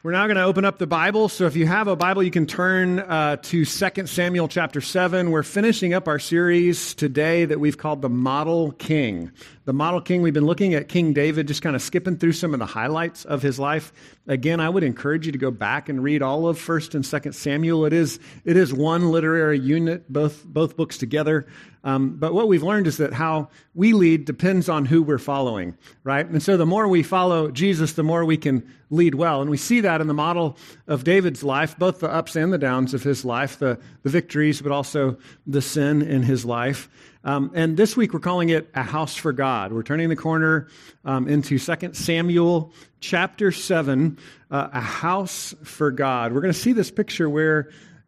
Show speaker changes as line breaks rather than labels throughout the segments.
We're now going to open up the Bible. So if you have a Bible, you can turn to 2 Samuel chapter 7. We're finishing up our series today that we've called The Model King. The Model King, we've been looking at King David, just kind of skipping through some of the highlights of his life. Again, I would encourage you to go back and read all of 1 and 2 Samuel. It is one literary unit, both books together. But what we've learned is that how we lead depends on who we're following, right? And so the more we follow Jesus, the more we can lead well. And we see that in the model of David's life, both the ups and the downs of his life, the victories, but also the sin in his life. And this week we're calling it A House for God. We're turning the corner into 2 Samuel chapter 7, A House for God. We're going to see this picture where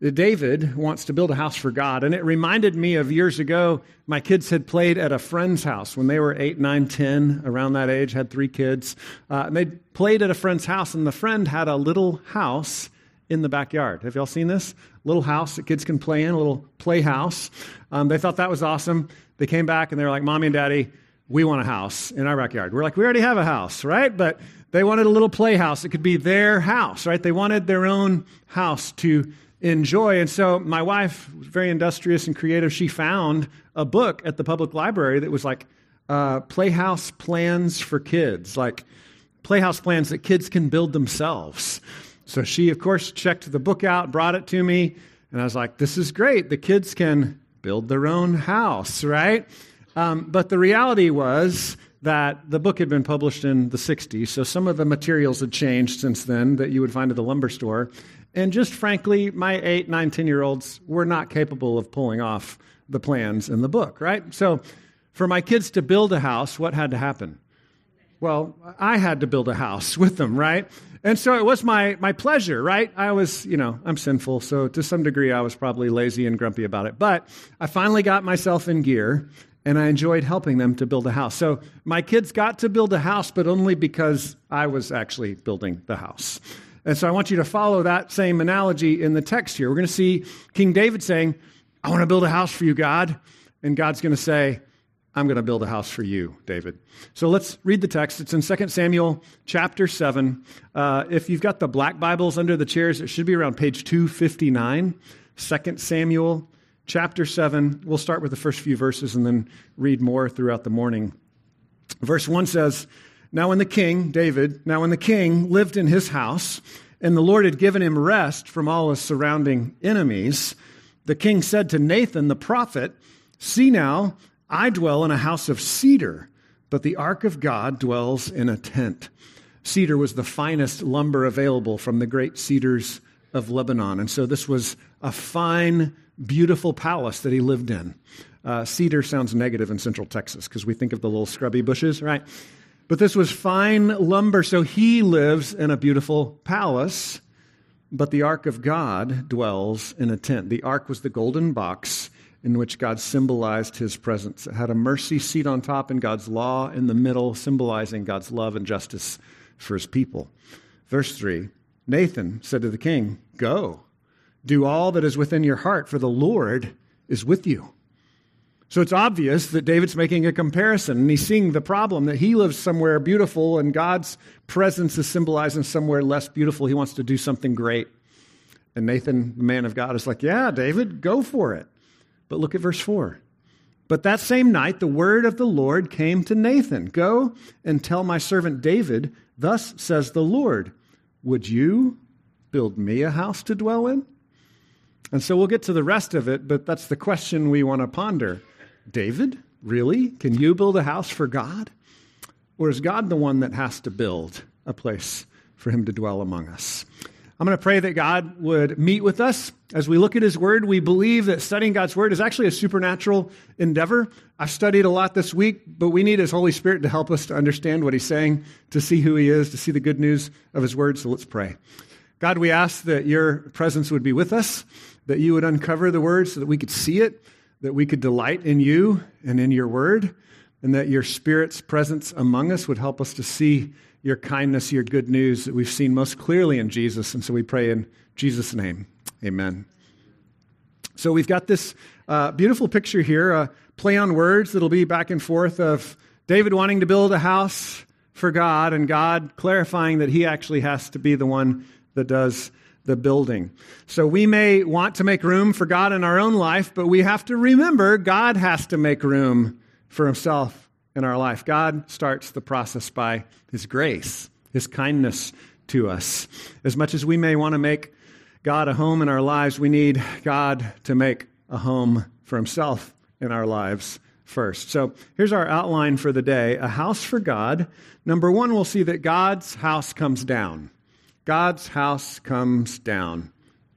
David wants to build a house for God. And it reminded me of years ago, my kids had played at a friend's house when they were 8, 9, 10, around that age, had 3 kids. And they played at a friend's house, and the friend had a little house in the backyard. Have y'all seen this? Little house that kids can play in, a little playhouse. They thought that was awesome. They came back and they were like, Mommy and Daddy, we want a house in our backyard. We're like, we already have a house, right? But they wanted a little playhouse. It could be their house, right? They wanted their own house to enjoy. And so my wife was very industrious and creative. She found a book at the public library that was like playhouse plans for kids, like playhouse plans that kids can build themselves. So she, of course, checked the book out, brought it to me, and I was like, this is great. The kids can build their own house, right? But the reality was that the book had been published in the 60s, so some of the materials had changed since then that you would find at the lumber store. And just frankly, my 8, 9, 10-year-olds were not capable of pulling off the plans in the book, right? So for my kids to build a house, what had to happen? Well, I had to build a house with them, right? And so it was my pleasure, right? I was, I'm sinful, so to some degree I was probably lazy and grumpy about it. But I finally got myself in gear, and I enjoyed helping them to build a house. So my kids got to build a house, but only because I was actually building the house. And so I want you to follow that same analogy in the text here. We're going to see King David saying, I want to build a house for you, God. And God's going to say, I'm going to build a house for you, David. So let's read the text. It's in 2 Samuel chapter 7. If you've got the black Bibles under the chairs, it should be around page 259. 2 Samuel chapter 7. We'll start with the first few verses and then read more throughout the morning. Verse 1 says, Now when the king lived in his house, and the Lord had given him rest from all his surrounding enemies, the king said to Nathan the prophet, See now, I dwell in a house of cedar, but the ark of God dwells in a tent. Cedar was the finest lumber available from the great cedars of Lebanon. And so this was a fine, beautiful palace that he lived in. Cedar sounds negative in Central Texas because we think of the little scrubby bushes, right? But this was fine lumber, so he lives in a beautiful palace, but the ark of God dwells in a tent. The ark was the golden box in which God symbolized his presence. It had a mercy seat on top and God's law in the middle, symbolizing God's love and justice for his people. Verse 3, Nathan said to the king, Go, do all that is within your heart, for the Lord is with you. So it's obvious that David's making a comparison, and he's seeing the problem that he lives somewhere beautiful and God's presence is symbolized in somewhere less beautiful. He wants to do something great. And Nathan, the man of God, is like, yeah, David, go for it. But look at verse 4. But that same night, the word of the Lord came to Nathan. Go and tell my servant David, thus says the Lord, would you build me a house to dwell in? And so we'll get to the rest of it, but that's the question we want to ponder. David, really? Can you build a house for God? Or is God the one that has to build a place for him to dwell among us? I'm going to pray that God would meet with us. As we look at his word, we believe that studying God's word is actually a supernatural endeavor. I've studied a lot this week, but we need his Holy Spirit to help us to understand what he's saying, to see who he is, to see the good news of his word. So let's pray. God, we ask that your presence would be with us, that you would uncover the word so that we could see it, that we could delight in you and in your word, and that your Spirit's presence among us would help us to see your kindness, your good news that we've seen most clearly in Jesus. And so we pray in Jesus' name. Amen. So we've got this beautiful picture here, a play on words that'll be back and forth of David wanting to build a house for God and God clarifying that he actually has to be the one that does the building. So we may want to make room for God in our own life, but we have to remember God has to make room for himself in our life. God starts the process by his grace, his kindness to us. As much as we may want to make God a home in our lives, we need God to make a home for himself in our lives first. So here's our outline for the day. A house for God. Number one, we'll see that God's house comes down. God's house comes down.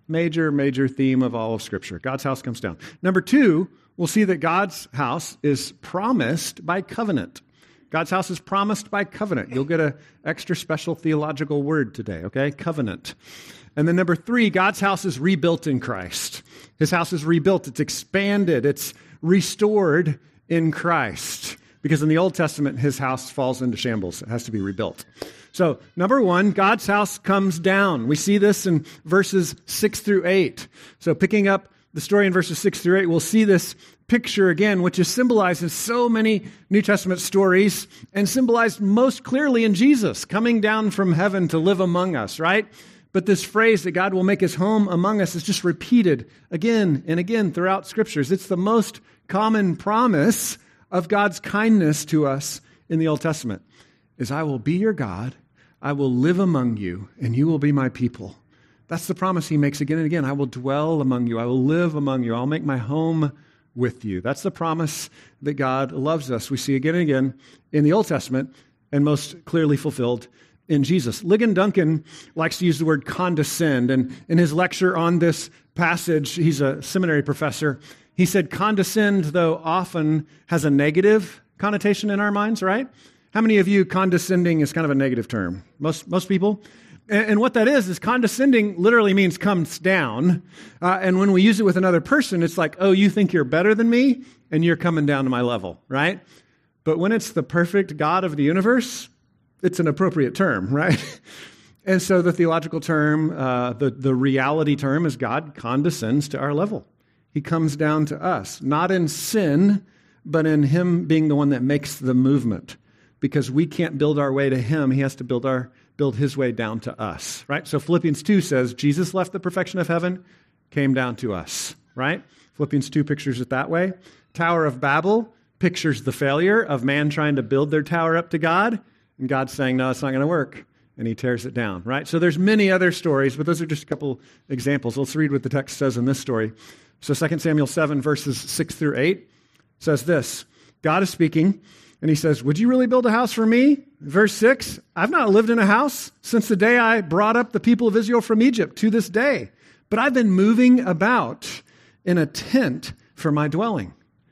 Major theme of all of Scripture. God's house comes down. Number two, we'll see that God's house is promised by covenant. God's house is promised by covenant. You'll get an extra special theological word today, okay? Covenant. And then number three, God's house is rebuilt in Christ. His house is rebuilt. It's expanded. It's restored in Christ. Because in the Old Testament, his house falls into shambles. It has to be rebuilt. So, number one, God's house comes down. We see this in verses 6 through 8. So, picking up the story in verses 6 through 8, we'll see this picture again, which is symbolized in so many New Testament stories and symbolized most clearly in Jesus coming down from heaven to live among us, right? But this phrase that God will make his home among us is just repeated again and again throughout Scriptures. It's the most common promise of God's kindness to us in the Old Testament, is I will be your God, I will live among you, and you will be my people. That's the promise he makes again and again. I will dwell among you, I will live among you, I'll make my home with you. That's the promise that God loves us. We see again and again in the Old Testament, and most clearly fulfilled in Jesus. Ligon Duncan likes to use the word condescend, and in his lecture on this passage, he's a seminary professor, he said, condescend, though often has a negative connotation in our minds, right? How many of you condescending is kind of a negative term? Most people? And what that is condescending literally means comes down. And when we use it with another person, it's like, oh, you think you're better than me, and you're coming down to my level, right? But when it's the perfect God of the universe, it's an appropriate term, right? And so the theological term, the reality term is God condescends to our level. He comes down to us, not in sin, but in him being the one that makes the movement. Because we can't build our way to him, he has to build his way down to us, right? So Philippians 2 says, Jesus left the perfection of heaven, came down to us, right? Philippians 2 pictures it that way. Tower of Babel pictures the failure of man trying to build their tower up to God, and God's saying, no, it's not going to work, and he tears it down, right? So there's many other stories, but those are just a couple examples. Let's read what the text says in this story. So 2 Samuel 7, verses 6 through 8 says this, God is speaking, and he says, would you really build a house for me? Verse 6, I've not lived in a house since the day I brought up the people of Israel from Egypt to this day, but I've been moving about in a tent for my dwelling.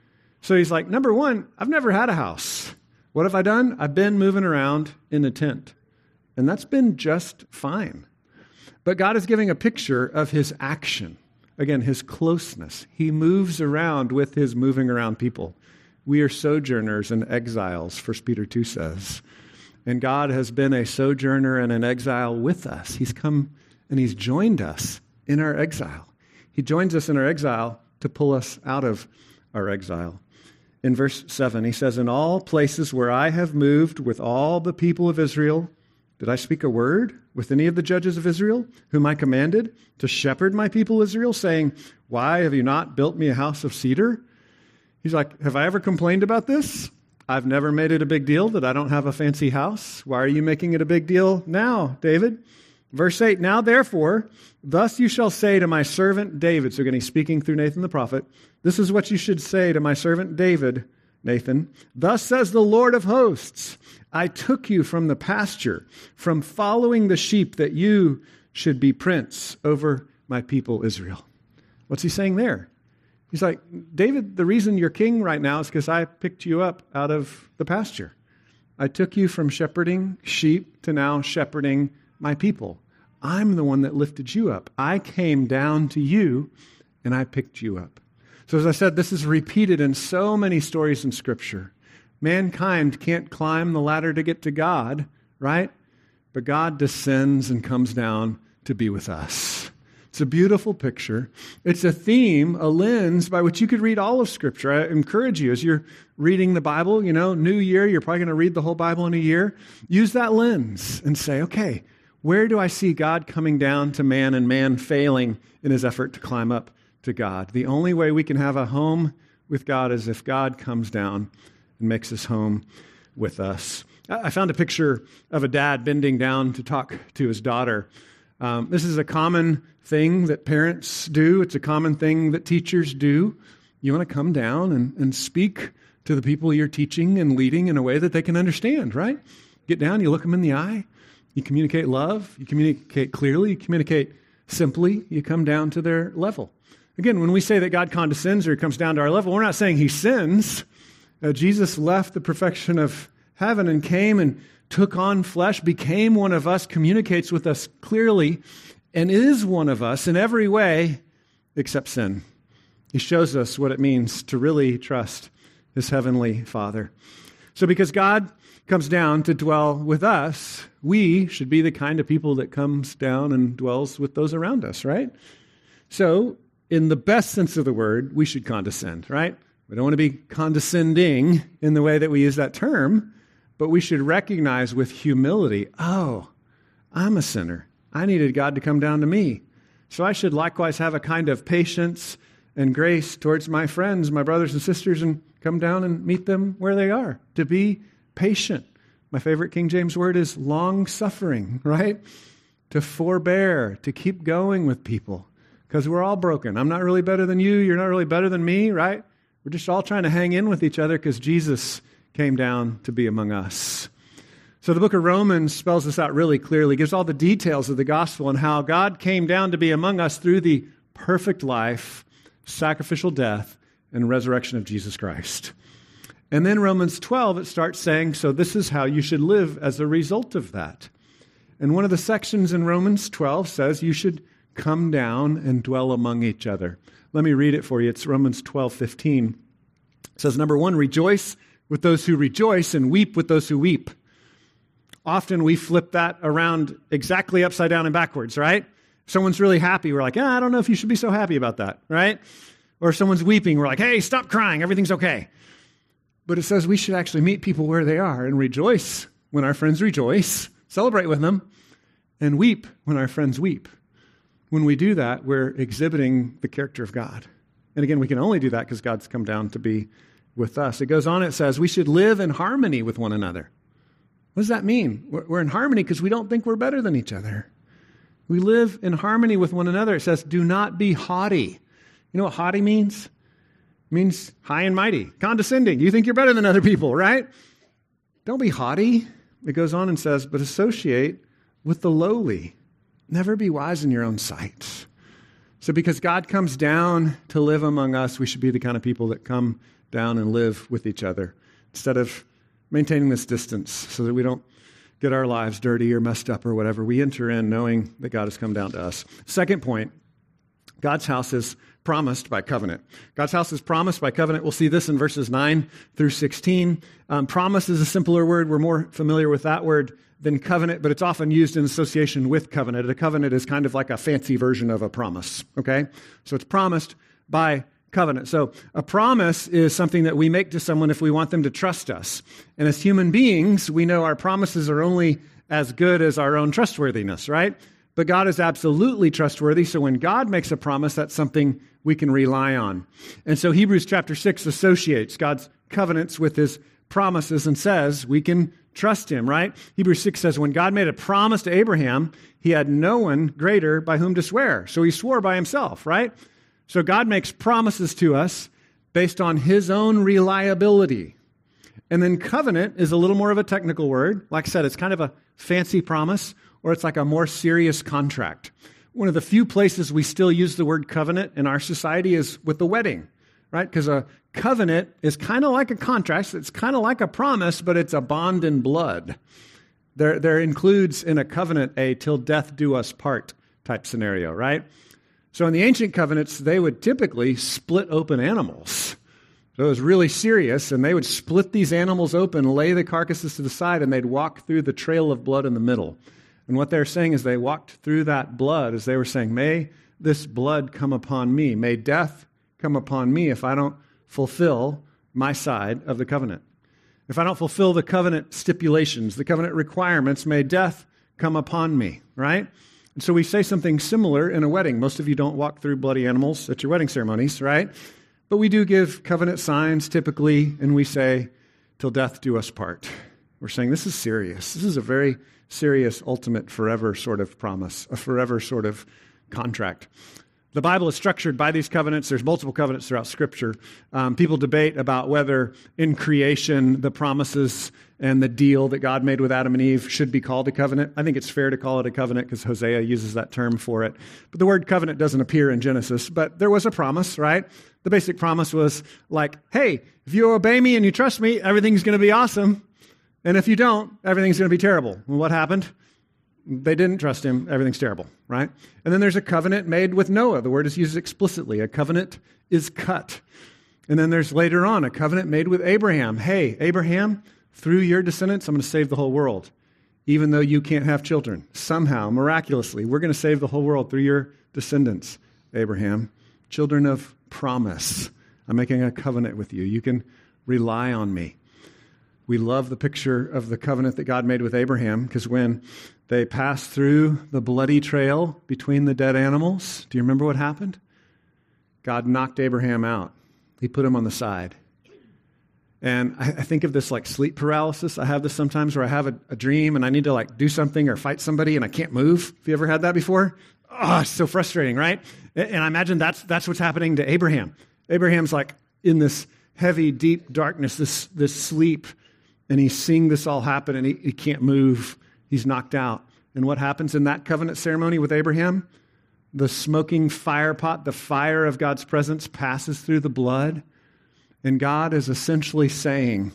So he's like, number one, I've never had a house. What have I done? I've been moving around in a tent, and that's been just fine. But God is giving a picture of his action. Again, his closeness. He moves around with his moving around people. We are sojourners and exiles, 1 Peter 2 says. And God has been a sojourner and an exile with us. He's come and he's joined us in our exile. He joins us in our exile to pull us out of our exile. In verse 7, he says, in all places where I have moved with all the people of Israel, did I speak a word with any of the judges of Israel, whom I commanded to shepherd my people Israel, saying, why have you not built me a house of cedar? He's like, have I ever complained about this? I've never made it a big deal that I don't have a fancy house. Why are you making it a big deal now, David? Verse 8, now therefore, thus you shall say to my servant David. So again, he's speaking through Nathan the prophet. This is what you should say to my servant David, Nathan. Thus says the Lord of hosts, I took you from the pasture, from following the sheep, that you should be prince over my people Israel. What's he saying there? He's like, David, the reason you're king right now is because I picked you up out of the pasture. I took you from shepherding sheep to now shepherding my people. I'm the one that lifted you up. I came down to you and I picked you up. So as I said, this is repeated in so many stories in Scripture. Mankind can't climb the ladder to get to God, right? But God descends and comes down to be with us. It's a beautiful picture. It's a theme, a lens by which you could read all of Scripture. I encourage you as you're reading the Bible, new year, you're probably going to read the whole Bible in a year. Use that lens and say, okay, Where do I see God coming down to man and man failing in his effort to climb up to God? The only way we can have a home with God is if God comes down and makes his home with us. I found a picture of a dad bending down to talk to his daughter. This is a common thing that parents do. It's a common thing that teachers do. You want to come down and speak to the people you're teaching and leading in a way that they can understand, right? Get down, you look them in the eye, you communicate love, you communicate clearly, you communicate simply, you come down to their level. Again, when we say that God condescends or he comes down to our level, we're not saying he sins. Jesus left the perfection of heaven and came and took on flesh, became one of us, communicates with us clearly, and is one of us in every way except sin. He shows us what it means to really trust his heavenly Father. So because God comes down to dwell with us, we should be the kind of people that comes down and dwells with those around us, right? So in the best sense of the word, we should condescend, right? We don't want to be condescending in the way that we use that term, but we should recognize with humility, oh, I'm a sinner. I needed God to come down to me. So I should likewise have a kind of patience and grace towards my friends, my brothers and sisters, and come down and meet them where they are, to be patient. My favorite King James word is long-suffering, right? To forbear, to keep going with people, because we're all broken. I'm not really better than you. You're not really better than me, right? We're just all trying to hang in with each other because Jesus came down to be among us. So the book of Romans spells this out really clearly, gives all the details of the gospel and how God came down to be among us through the perfect life, sacrificial death, and resurrection of Jesus Christ. And then Romans 12, it starts saying, so this is how you should live as a result of that. And one of the sections in Romans 12 says you should come down and dwell among each other. Let me read it for you. It's Romans 12:15. It says, number 1, rejoice with those who rejoice and weep with those who weep. Often we flip that around exactly upside down and backwards, right? If someone's really happy, we're like, I don't know if you should be so happy about that, right? Or if someone's weeping, we're like, hey, stop crying, everything's okay. But it says we should actually meet people where they are and rejoice when our friends rejoice, celebrate with them, and weep when our friends weep. When we do that, we're exhibiting the character of God. And again, we can only do that because God's come down to be with us. It goes on, it says, we should live in harmony with one another. What does that mean? We're in harmony because we don't think we're better than each other. We live in harmony with one another. It says, do not be haughty. You know what haughty means? It means high and mighty, condescending. You think you're better than other people, right? Don't be haughty. It goes on and says, but associate with the lowly. Never be wise in your own sight. So because God comes down to live among us, we should be the kind of people that come down and live with each other instead of maintaining this distance so that we don't get our lives dirty or messed up or whatever. We enter in knowing that God has come down to us. Second point, God's house is promised by covenant. God's house is promised by covenant. We'll see this in verses 9 through 16. Promise is a simpler word. We're more familiar with that word than covenant, but it's often used in association with covenant. A covenant is kind of like a fancy version of a promise, okay? So it's promised by covenant. So a promise is something that we make to someone if we want them to trust us. And as human beings, we know our promises are only as good as our own trustworthiness, right? But God is absolutely trustworthy, so when God makes a promise, that's something we can rely on. And so Hebrews chapter 6 associates God's covenants with his promises and says we can trust him, right? Hebrews 6 says, when God made a promise to Abraham, he had no one greater by whom to swear. So he swore by himself, right? So God makes promises to us based on his own reliability. And then covenant is a little more of a technical word. Like I said, it's kind of a fancy promise, or it's like a more serious contract. One of the few places we still use the word covenant in our society is with the wedding, right? Because a covenant is kind of like a contract. It's kind of like a promise, but it's a bond in blood. There includes in a covenant a till death do us part type scenario, right? So in the ancient covenants, they would typically split open animals. So it was really serious, and they would split these animals open, lay the carcasses to the side, and they'd walk through the trail of blood in the middle. And what they're saying is they walked through that blood as they were saying, may this blood come upon me. May death come upon me if I don't fulfill my side of the covenant. If I don't fulfill the covenant stipulations, the covenant requirements, may death come upon me, right? And so we say something similar in a wedding. Most of you don't walk through bloody animals at your wedding ceremonies, right? But we do give covenant signs typically, and we say, till death do us part. We're saying this is serious. This is a very serious, ultimate, forever sort of promise, a forever sort of contract. The Bible is structured by these covenants. There's multiple covenants throughout Scripture. People debate about whether in creation the promises and the deal that God made with Adam and Eve should be called a covenant. I think it's fair to call it a covenant because Hosea uses that term for it. But the word covenant doesn't appear in Genesis. But there was a promise, right? The basic promise was like, hey, if you obey me and you trust me, everything's going to be awesome. And if you don't, everything's going to be terrible. Well, what happened? They didn't trust him. Everything's terrible, right? And then there's a covenant made with Noah. The word is used explicitly. A covenant is cut. And then there's later on a covenant made with Abraham. Hey, Abraham, through your descendants, I'm going to save the whole world. Even though you can't have children. Somehow, miraculously, we're going to save the whole world through your descendants, Abraham. Children of promise. I'm making a covenant with you. You can rely on me. We love the picture of the covenant that God made with Abraham because when they passed through the bloody trail between the dead animals, do you remember what happened? God knocked Abraham out. He put him on the side. And I think of this like sleep paralysis. I have this sometimes where I have a dream and I need to like do something or fight somebody and I can't move. Have you ever had that before? Oh, it's so frustrating, right? And I imagine that's what's happening to Abraham. Abraham's like in this heavy, deep darkness, this sleep. And he's seeing this all happen, and he can't move. He's knocked out. And what happens in that covenant ceremony with Abraham? The smoking fire pot, the fire of God's presence passes through the blood. And God is essentially saying,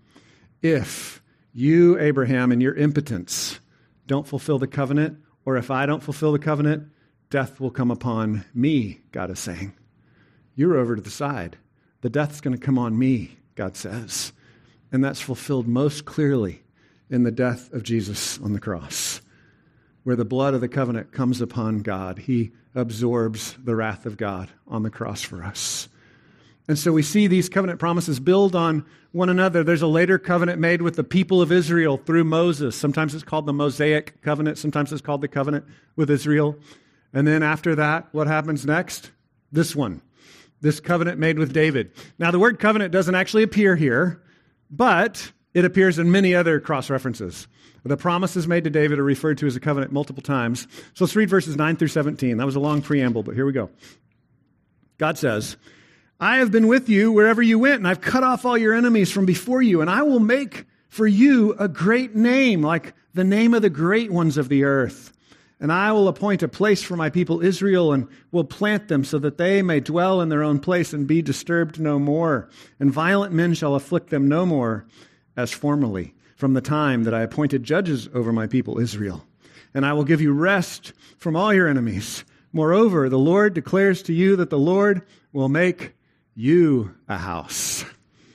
if you, Abraham, in your impotence don't fulfill the covenant, or if I don't fulfill the covenant, death will come upon me, God is saying. You're over to the side. The death's going to come on me, God says. And that's fulfilled most clearly in the death of Jesus on the cross, where the blood of the covenant comes upon God. He absorbs the wrath of God on the cross for us. And so we see these covenant promises build on one another. There's a later covenant made with the people of Israel through Moses. Sometimes it's called the Mosaic covenant. Sometimes it's called the covenant with Israel. And then after that, what happens next? This one, this covenant made with David. Now, the word covenant doesn't actually appear here, but it appears in many other cross-references. The promises made to David are referred to as a covenant multiple times. So let's read verses 9 through 17. That was a long preamble, but here we go. God says, I have been with you wherever you went, and I've cut off all your enemies from before you, and I will make for you a great name, like the name of the great ones of the earth. And I will appoint a place for my people Israel and will plant them so that they may dwell in their own place and be disturbed no more. And violent men shall afflict them no more as formerly, from the time that I appointed judges over my people Israel. And I will give you rest from all your enemies. Moreover, the Lord declares to you that the Lord will make you a house.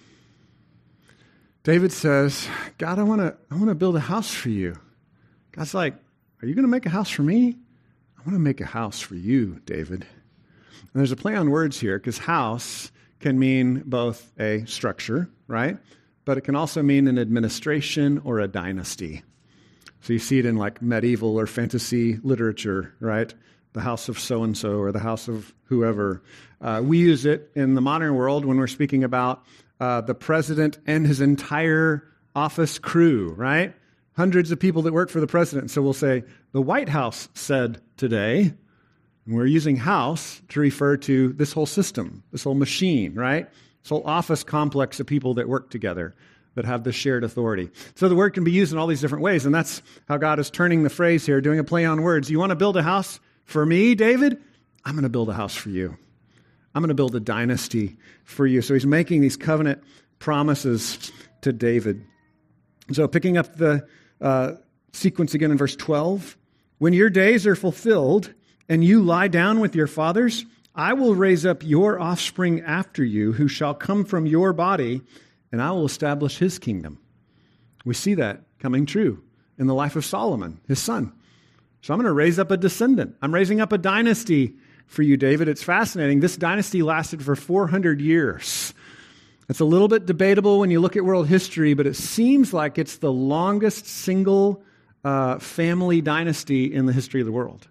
David says, God, I want to build a house for you. God's like, are you going to make a house for me? I want to make a house for you, David. And there's a play on words here because house can mean both a structure, right? But it can also mean an administration or a dynasty. So you see it in like medieval or fantasy literature, right? The house of so-and-so or the house of whoever. We use it in the modern world when we're speaking about the president and his entire office crew, right? Hundreds of people that work for the president. So we'll say, the White House said today, and we're using house to refer to this whole system, this whole machine, right? This whole office complex of people that work together, that have this shared authority. So the word can be used in all these different ways, and that's how God is turning the phrase here, doing a play on words. You want to build a house for me, David? I'm going to build a house for you. I'm going to build a dynasty for you. So he's making these covenant promises to David. So picking up the sequence again in verse 12. When your days are fulfilled and you lie down with your fathers, I will raise up your offspring after you who shall come from your body, and I will establish his kingdom. We see that coming true in the life of Solomon, his son. So I'm going to raise up a descendant. I'm raising up a dynasty for you, David. It's fascinating. This dynasty lasted for 400 years. It's a little bit debatable when you look at world history, but it seems like it's the longest single family dynasty in the history of the world.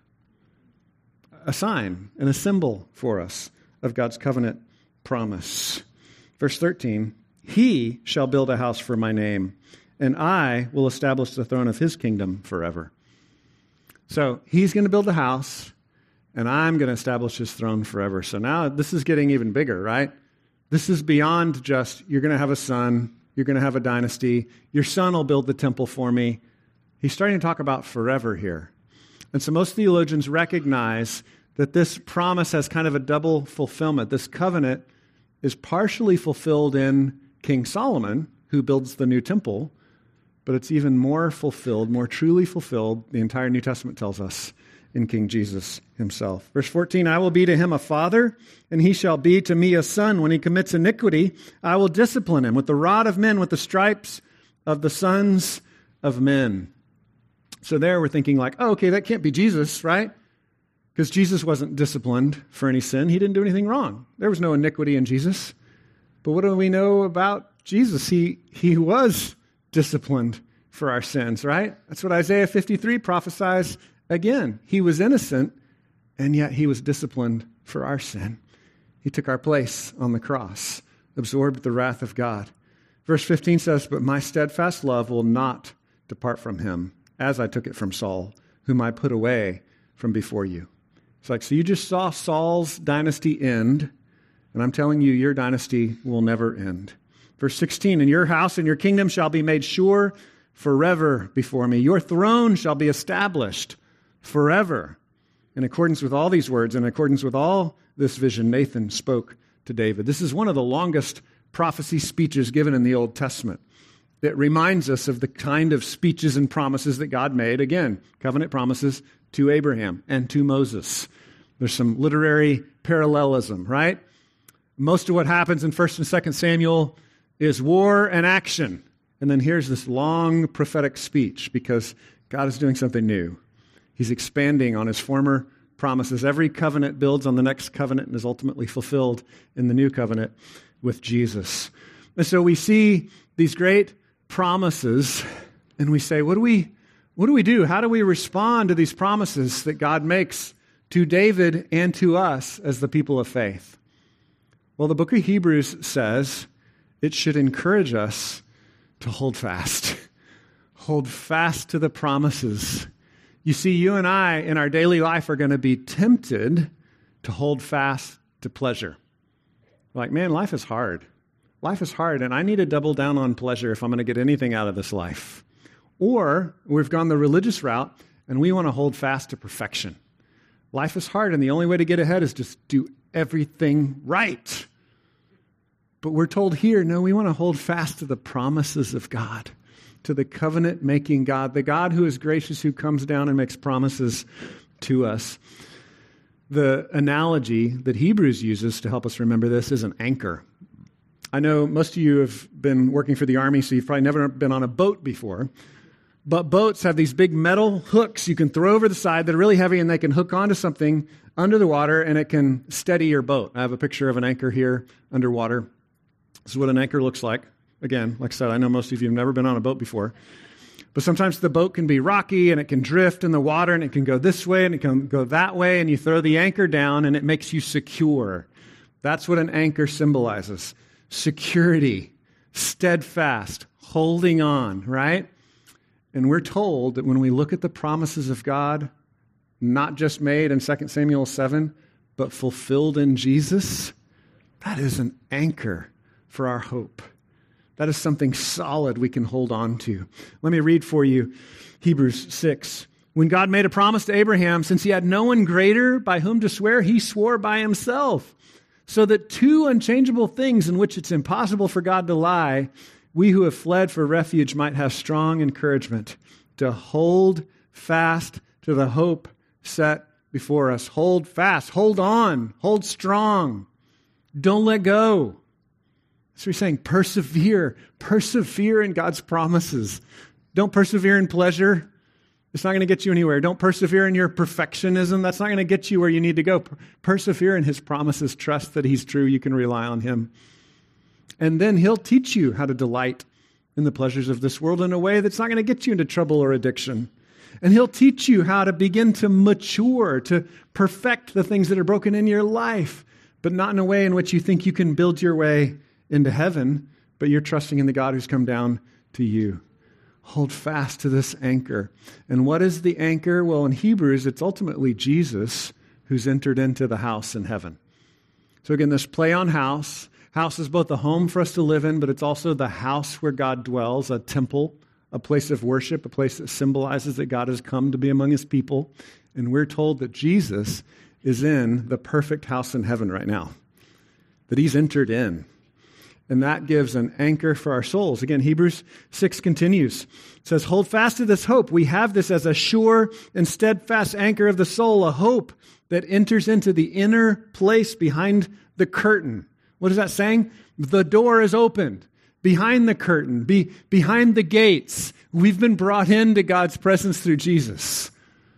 A sign and a symbol for us of God's covenant promise. Verse 13, he shall build a house for my name, and I will establish the throne of his kingdom forever. So he's going to build a house, and I'm going to establish his throne forever. So now this is getting even bigger, right? This is beyond just, you're going to have a son, you're going to have a dynasty, your son will build the temple for me. He's starting to talk about forever here. And so most theologians recognize that this promise has kind of a double fulfillment. This covenant is partially fulfilled in King Solomon, who builds the new temple, but it's even more fulfilled, more truly fulfilled, the entire New Testament tells us, in King Jesus himself. Verse 14, I will be to him a father, and he shall be to me a son. When he commits iniquity, I will discipline him with the rod of men, with the stripes of the sons of men. So there we're thinking like, oh, okay, that can't be Jesus, right? Because Jesus wasn't disciplined for any sin. He didn't do anything wrong. There was no iniquity in Jesus. But what do we know about Jesus? He was disciplined for our sins, right? That's what Isaiah 53 prophesies again. He was innocent, and yet he was disciplined for our sin. He took our place on the cross, absorbed the wrath of God. Verse 15 says, but my steadfast love will not depart from him, as I took it from Saul, whom I put away from before you. It's like, so you just saw Saul's dynasty end, and I'm telling you, your dynasty will never end. Verse 16, and your house and your kingdom shall be made sure forever before me. Your throne shall be established forever. In accordance with all these words, in accordance with all this vision, Nathan spoke to David. This is one of the longest prophecy speeches given in the Old Testament. It reminds us of the kind of speeches and promises that God made, again, covenant promises to Abraham and to Moses. There's some literary parallelism, right? Most of what happens in 1 and 2 Samuel is war and action. And then here's this long prophetic speech because God is doing something new. He's expanding on his former promises. Every covenant builds on the next covenant and is ultimately fulfilled in the new covenant with Jesus. And so we see these great promises and we say, what do we do? How do we respond to these promises that God makes to David and to us as the people of faith? Well, the book of Hebrews says it should encourage us to hold fast. Hold fast to the promises. You see, you and I in our daily life are going to be tempted to hold fast to pleasure. Like, man, life is hard. Life is hard, and I need to double down on pleasure if I'm going to get anything out of this life. Or we've gone the religious route, and we want to hold fast to perfection. Life is hard, and the only way to get ahead is just do everything right. But we're told here, no, we want to hold fast to the promises of God, to the covenant-making God, the God who is gracious, who comes down and makes promises to us. The analogy that Hebrews uses to help us remember this is an anchor. I know most of you have been working for the Army, so you've probably never been on a boat before. But boats have these big metal hooks you can throw over the side that are really heavy, and they can hook onto something under the water, and it can steady your boat. I have a picture of an anchor here underwater. This is what an anchor looks like. Again, like I said, I know most of you have never been on a boat before. But sometimes the boat can be rocky, and it can drift in the water, and it can go this way, and it can go that way, and you throw the anchor down, and it makes you secure. That's what an anchor symbolizes. Security, steadfast, holding on, right? And we're told that when we look at the promises of God, not just made in 2 Samuel 7, but fulfilled in Jesus, that is an anchor for our hope. That is something solid we can hold on to. Let me read for you Hebrews 6. When God made a promise to Abraham, since he had no one greater by whom to swear, he swore by himself. So that two unchangeable things in which it's impossible for God to lie, we who have fled for refuge might have strong encouragement to hold fast to the hope set before us. Hold fast, hold on, hold strong. Don't let go. So he's saying persevere in God's promises. Don't persevere in pleasure. It's not going to get you anywhere. Don't persevere in your perfectionism. That's not going to get you where you need to go. Persevere in his promises. Trust that he's true. You can rely on him. And then he'll teach you how to delight in the pleasures of this world in a way that's not going to get you into trouble or addiction. And he'll teach you how to begin to mature, to perfect the things that are broken in your life, but not in a way in which you think you can build your way into heaven, but you're trusting in the God who's come down to you. Hold fast to this anchor. And what is the anchor? Well, in Hebrews, it's ultimately Jesus who's entered into the house in heaven. So again, this play on house. House is both a home for us to live in, but it's also the house where God dwells, a temple, a place of worship, a place that symbolizes that God has come to be among his people. And we're told that Jesus is in the perfect house in heaven right now, that he's entered in. And that gives an anchor for our souls. Again, Hebrews 6 continues. It says, hold fast to this hope. We have this as a sure and steadfast anchor of the soul, a hope that enters into the inner place behind the curtain. What is that saying? The door is opened. Behind the curtain, behind the gates. We've been brought into God's presence through Jesus.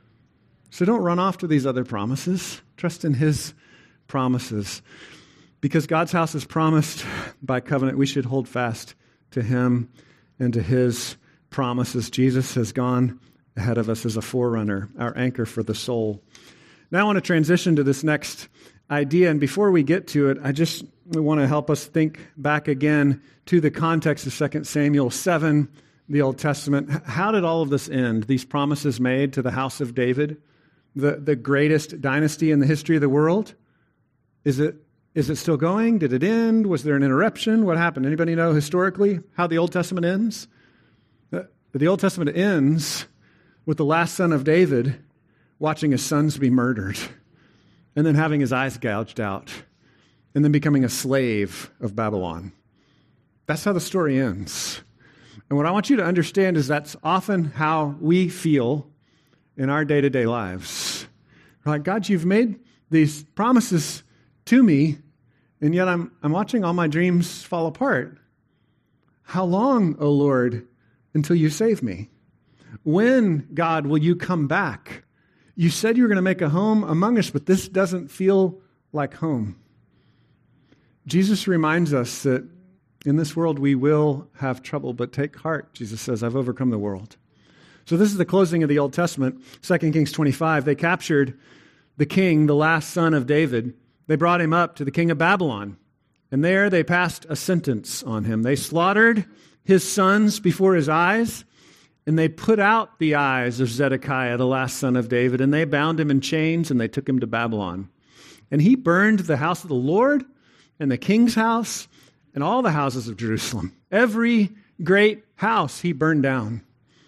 So don't run off to these other promises. Trust in his promises. Because God's house is promised by covenant, we should hold fast to him and to his promises. Jesus has gone ahead of us as a forerunner, our anchor for the soul. Now I want to transition to this next idea. And before we get to it, I just want to help us think back again to the context of 2 Samuel 7, the Old Testament. How did all of this end? These promises made to the house of David, the greatest dynasty in the history of the world. Is it still going? Did it end? Was there an interruption? What happened? Anybody know historically how the Old Testament ends? The Old Testament ends with the last son of David watching his sons be murdered and then having his eyes gouged out and then becoming a slave of Babylon. That's how the story ends. And what I want you to understand is that's often how we feel in our day-to-day lives. We're like, God, you've made these promises to me, and yet I'm watching all my dreams fall apart. How long, O Lord, until you save me? When, God, will you come back? You said you were going to make a home among us, but this doesn't feel like home. Jesus reminds us that in this world we will have trouble, but take heart. Jesus says, I've overcome the world. So this is the closing of the Old Testament. 2 Kings 25, they captured the king, the last son of David. They brought him up to the king of Babylon, and there they passed a sentence on him. They slaughtered his sons before his eyes, and they put out the eyes of Zedekiah, the last son of David, and they bound him in chains, and they took him to Babylon. And he burned the house of the Lord and the king's house and all the houses of Jerusalem. Every great house he burned down.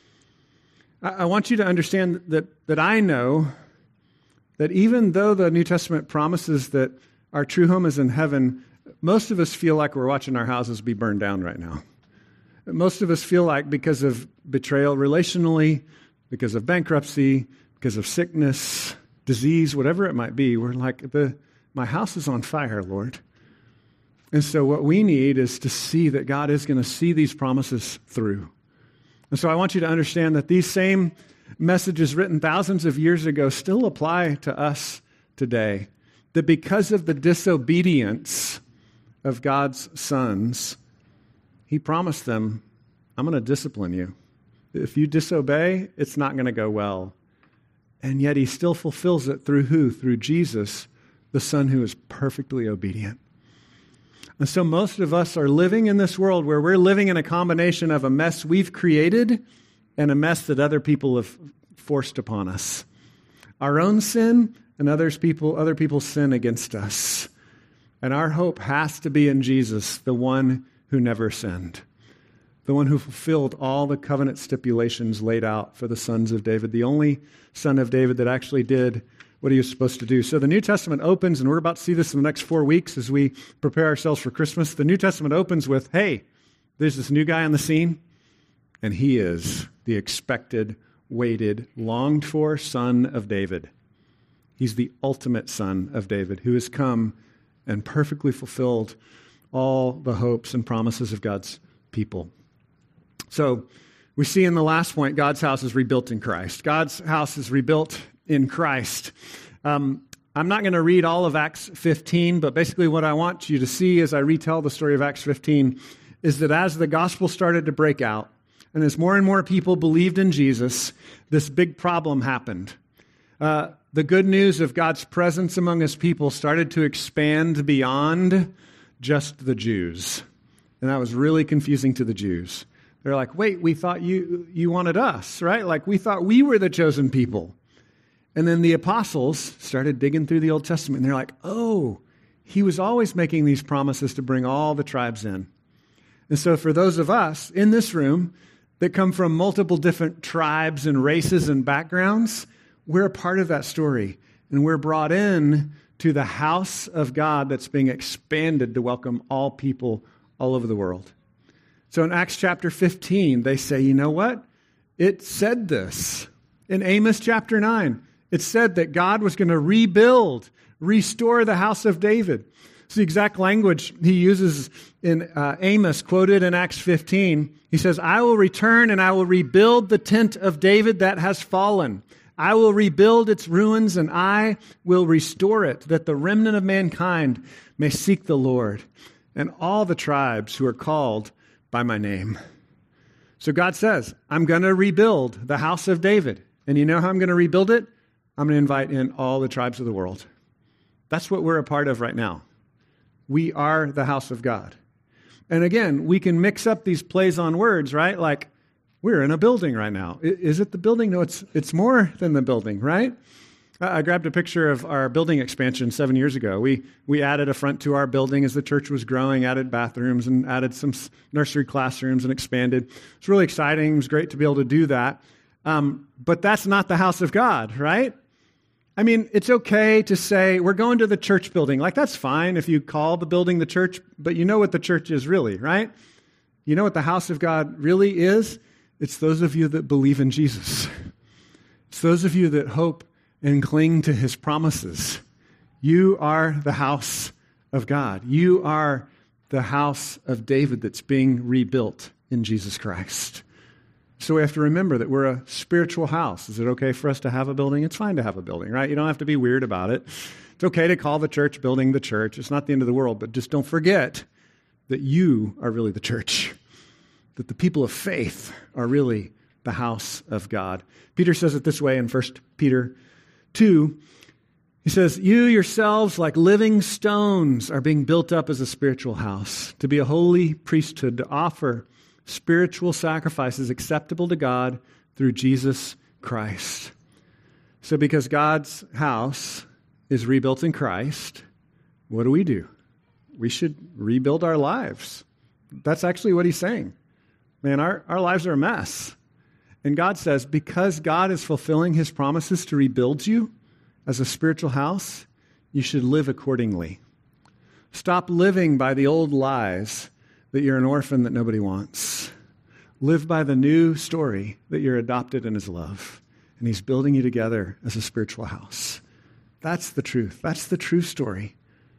I want you to understand that I know that even though the New Testament promises that our true home is in heaven, most of us feel like we're watching our houses be burned down right now. Most of us feel like because of betrayal relationally, because of bankruptcy, because of sickness, disease, whatever it might be, we're like, my house is on fire, Lord. And so what we need is to see that God is going to see these promises through. And so I want you to understand that these same messages written thousands of years ago still apply to us today. That because of the disobedience of God's sons, he promised them, I'm going to discipline you. If you disobey, it's not going to go well. And yet he still fulfills it through who? Through Jesus, the Son who is perfectly obedient. And so most of us are living in this world where we're living in a combination of a mess we've created and a mess that other people have forced upon us. Our own sin and other people's sin against us. And our hope has to be in Jesus, the one who never sinned. The one who fulfilled all the covenant stipulations laid out for the sons of David. The only son of David that actually did what he was supposed to do. So the New Testament opens, and we're about to see this in the next 4 weeks as we prepare ourselves for Christmas. The New Testament opens with, hey, there's this new guy on the scene, and he is the expected, waited, longed for son of David. He's the ultimate son of David who has come and perfectly fulfilled all the hopes and promises of God's people. So we see in the last point, God's house is rebuilt in Christ. God's house is rebuilt in Christ. I'm not going to read all of Acts 15, but basically what I want you to see as I retell the story of Acts 15 is that as the gospel started to break out, And as more and more people believed in Jesus, this big problem happened. The good news of God's presence among his people started to expand beyond just the Jews. And that was really confusing to the Jews. They're like, wait, we thought you wanted us, right? Like we thought we were the chosen people. And then the apostles started digging through the Old Testament, and they're like, oh, he was always making these promises to bring all the tribes in. And so for those of us in this room that come from multiple different tribes and races and backgrounds, we're a part of that story. And we're brought in to the house of God that's being expanded to welcome all people all over the world. So in Acts chapter 15, they say, you know what? It said this. In Amos chapter 9, it said that God was going to rebuild, restore the house of David. It's the exact language he uses in Amos, quoted in Acts 15. He says, I will return and I will rebuild the tent of David that has fallen. I will rebuild its ruins and I will restore it, that the remnant of mankind may seek the Lord and all the tribes who are called by my name. So God says, I'm going to rebuild the house of David. And you know how I'm going to rebuild it? I'm going to invite in all the tribes of the world. That's what we're a part of right now. We are the house of God. And again, we can mix up these plays on words, right? Like, we're in a building right now. Is it the building? No, it's more than the building, right? I grabbed a picture of our building expansion 7 years ago. We added a front to our building as the church was growing, added bathrooms and added some nursery classrooms and expanded. It's really exciting. It was great to be able to do that. But that's not the house of God, right? I mean, it's okay to say, we're going to the church building. Like, that's fine if you call the building the church, but you know what the church is really, right? You know what the house of God really is? It's those of you that believe in Jesus. It's those of you that hope and cling to his promises. You are the house of God. You are the house of David that's being rebuilt in Jesus Christ. So we have to remember that we're a spiritual house. Is it okay for us to have a building? It's fine to have a building, right? You don't have to be weird about it. It's okay to call the church building the church. It's not the end of the world, but just don't forget that you are really the church, that the people of faith are really the house of God. Peter says it this way in 1 Peter 2. He says, you yourselves, like living stones, are being built up as a spiritual house, to be a holy priesthood, to offer spiritual sacrifices acceptable to God through Jesus Christ. So because God's house is rebuilt in Christ, what do? We should rebuild our lives. That's actually what he's saying. Man, our lives are a mess. And God says, because God is fulfilling his promises to rebuild you as a spiritual house, you should live accordingly. Stop living by the old lies that you're an orphan that nobody wants. Live by the new story that you're adopted in his love. And he's building you together as a spiritual house. That's the truth. That's the true story.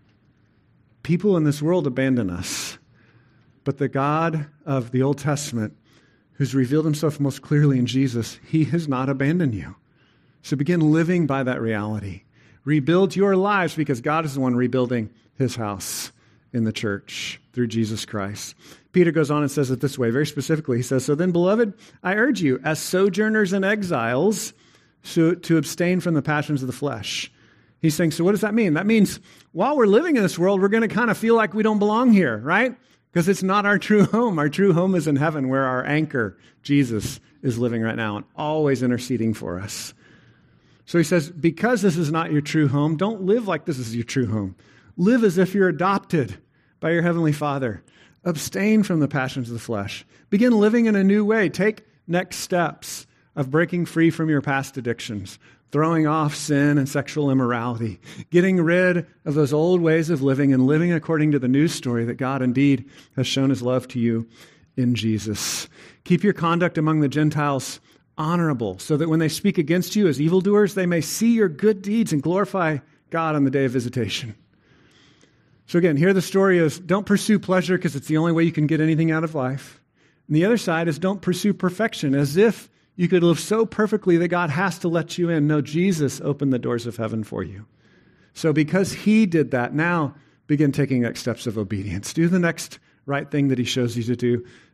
People in this world abandon us. But the God of the Old Testament, who's revealed himself most clearly in Jesus, he has not abandoned you. So begin living by that reality. Rebuild your lives because God is the one rebuilding his house in the church through Jesus Christ. Peter goes on and says it this way, very specifically. He says, so then, beloved, I urge you, as sojourners and exiles, to abstain from the passions of the flesh. He's saying, so what does that mean? That means while we're living in this world, we're going to kind of feel like we don't belong here, right? Because it's not our true home. Our true home is in heaven, where our anchor, Jesus, is living right now and always interceding for us. So he says, because this is not your true home, don't live like this is your true home. Live as if you're adopted by your heavenly Father. Abstain from the passions of the flesh. Begin living in a new way. Take next steps of breaking free from your past addictions, throwing off sin and sexual immorality, getting rid of those old ways of living and living according to the new story that God indeed has shown his love to you in Jesus. Keep your conduct among the Gentiles honorable, so that when they speak against you as evildoers, they may see your good deeds and glorify God on the day of visitation. So again, here the story is, don't pursue pleasure because it's the only way you can get anything out of life. And the other side is, don't pursue perfection as if you could live so perfectly that God has to let you in. No, Jesus opened the doors of heaven for you. So because he did that, now begin taking next steps of obedience. Do the next right thing that he shows you to do.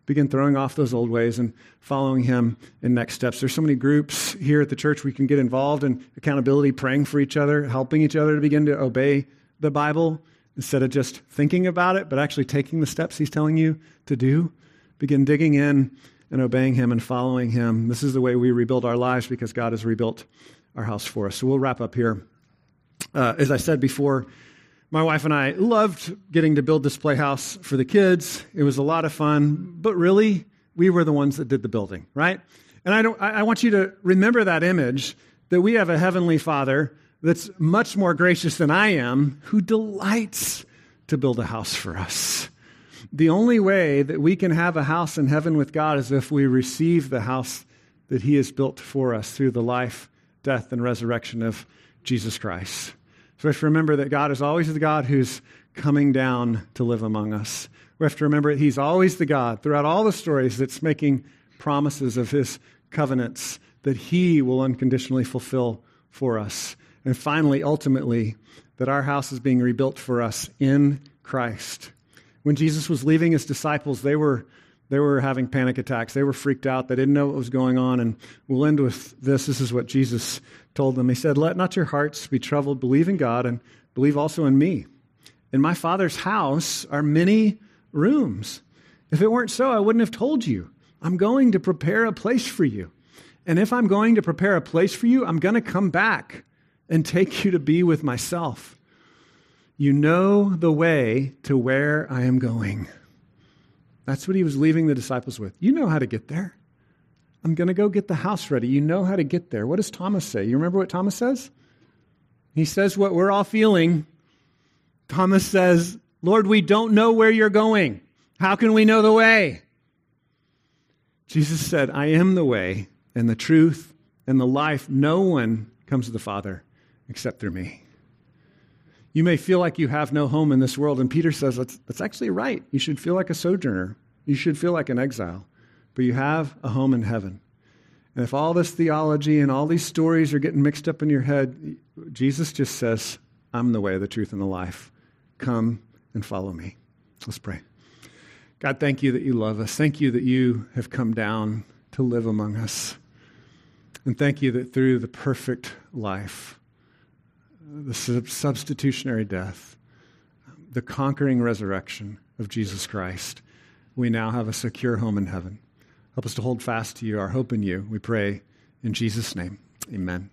begin throwing off those old ways and following him in next steps. There's so many groups here at the church we can get involved in accountability, praying for each other, helping each other to begin to obey the Bible instead of just thinking about it, but actually taking the steps he's telling you to do. Begin digging in and obeying him and following him. This is the way we rebuild our lives because God has rebuilt our house for us. So we'll wrap up here. As I said before, my wife and I loved getting to build this playhouse for the kids. It was a lot of fun, but really, we were the ones that did the building, right? And I want you to remember that image that we have a heavenly Father that's much more gracious than I am, who delights to build a house for us. The only way that we can have a house in heaven with God is if we receive the house that he has built for us through the life, death, and resurrection of Jesus Christ. So we have to remember that God is always the God who's coming down to live among us. We have to remember that he's always the God throughout all the stories that's making promises of his covenants that he will unconditionally fulfill for us. And finally, ultimately, that our house is being rebuilt for us in Christ. When Jesus was leaving his disciples, they were having panic attacks. They were freaked out. They didn't know what was going on. And we'll end with this. This is what Jesus told them. He said, "Let not your hearts be troubled. Believe in God and believe also in me. In my Father's house are many rooms. If it weren't so, I wouldn't have told you. I'm going to prepare a place for you. And if I'm going to prepare a place for you, I'm going to come back and take you to be with myself. You know the way to where I am going." That's what he was leaving the disciples with. You know how to get there. I'm going to go get the house ready. You know how to get there. What does Thomas say? You remember what Thomas says? He says what we're all feeling. Thomas says, "Lord, we don't know where you're going. How can we know the way?" Jesus said, "I am the way and the truth and the life. No one comes to the Father except through me." You may feel like you have no home in this world, and Peter says that's actually right. You should feel like a sojourner. You should feel like an exile, but you have a home in heaven. And if all this theology and all these stories are getting mixed up in your head, Jesus just says, "I'm the way, the truth, and the life. Come and follow me." Let's pray. God, thank you that you love us. Thank you that you have come down to live among us. And thank you that through the perfect life, the substitutionary death, the conquering resurrection of Jesus Christ, we now have a secure home in heaven. Help us to hold fast to you, our hope in you. We pray in Jesus' name. Amen.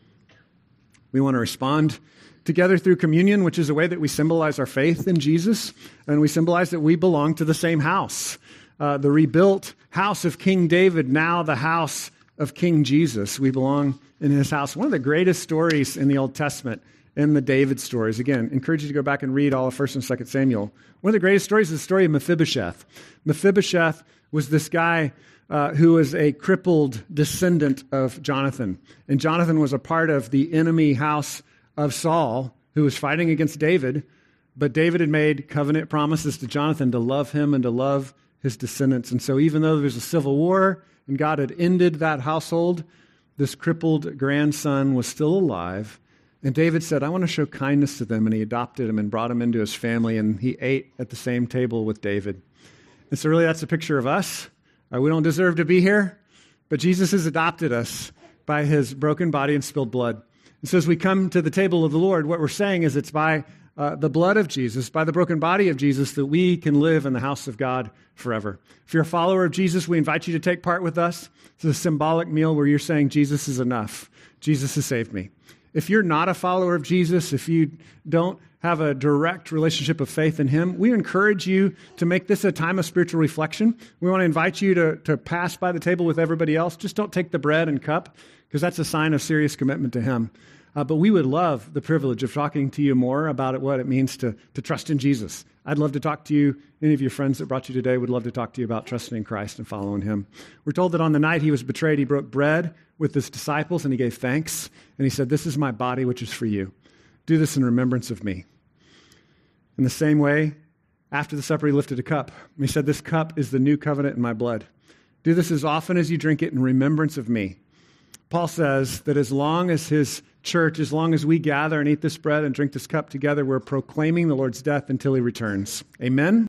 We want to respond together through communion, which is a way that we symbolize our faith in Jesus, and we symbolize that we belong to the same house. The rebuilt house of King David, now the house of King Jesus. We belong in his house. One of the greatest stories in the Old Testament, in the David stories. Again, encourage you to go back and read all of 1st and 2nd Samuel. One of the greatest stories is the story of Mephibosheth. Mephibosheth was this guy who was a crippled descendant of Jonathan. And Jonathan was a part of the enemy house of Saul, who was fighting against David. But David had made covenant promises to Jonathan to love him and to love his descendants. And so even though there was a civil war and God had ended that household, this crippled grandson was still alive. And David said, "I want to show kindness to them." And he adopted him and brought him into his family. And he ate at the same table with David. And so really that's a picture of us. We don't deserve to be here, but Jesus has adopted us by his broken body and spilled blood. And so as we come to the table of the Lord, what we're saying is it's by the blood of Jesus, by the broken body of Jesus, that we can live in the house of God forever. If you're a follower of Jesus, we invite you to take part with us. It's a symbolic meal where you're saying, "Jesus is enough. Jesus has saved me." If you're not a follower of Jesus, if you don't have a direct relationship of faith in him, we encourage you to make this a time of spiritual reflection. We want to invite you to pass by the table with everybody else. Just don't take the bread and cup, because that's a sign of serious commitment to him. But we would love the privilege of talking to you more about what it means to trust in Jesus. I'd love to talk to you. Any of your friends that brought you today would love to talk to you about trusting in Christ and following him. We're told that on the night he was betrayed, he broke bread with his disciples and he gave thanks. And he said, "This is my body, which is for you. Do this in remembrance of me." In the same way, after the supper, he lifted a cup. And he said, "This cup is the new covenant in my blood. Do this as often as you drink it in remembrance of me." Paul says that as long as his church, as long as we gather and eat this bread and drink this cup together, we're proclaiming the Lord's death until he returns. Amen?